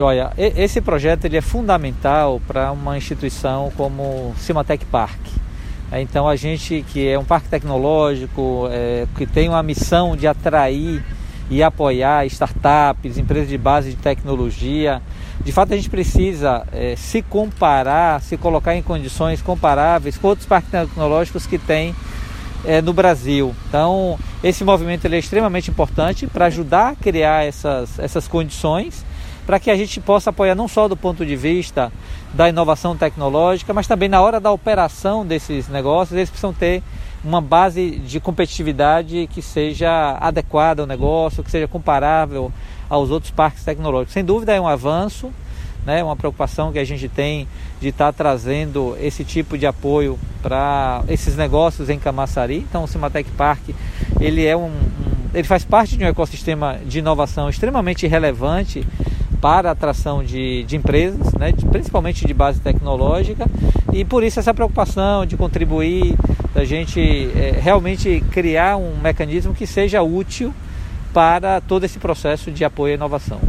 Olha, esse projeto ele é fundamental para uma instituição como o Cimatec Park. Então a gente, que é um parque tecnológico, que tem uma missão de atrair e apoiar startups, empresas de base de tecnologia, de fato a gente precisa se comparar, se colocar em condições comparáveis com outros parques tecnológicos que tem no Brasil. Então esse movimento ele é extremamente importante para ajudar a criar essas condições, para que a gente possa apoiar não só do ponto de vista da inovação tecnológica, mas também na hora da operação desses negócios, eles precisam ter uma base de competitividade que seja adequada ao negócio, que seja comparável aos outros parques tecnológicos. Sem dúvida é um avanço, né, uma preocupação que a gente tem de estar trazendo esse tipo de apoio para esses negócios em Camaçari. Então o Cimatec Park ele faz parte de um ecossistema de inovação extremamente relevante para a atração de empresas, né, principalmente de base tecnológica, e por isso essa preocupação de contribuir, da gente realmente criar um mecanismo que seja útil para todo esse processo de apoio à inovação.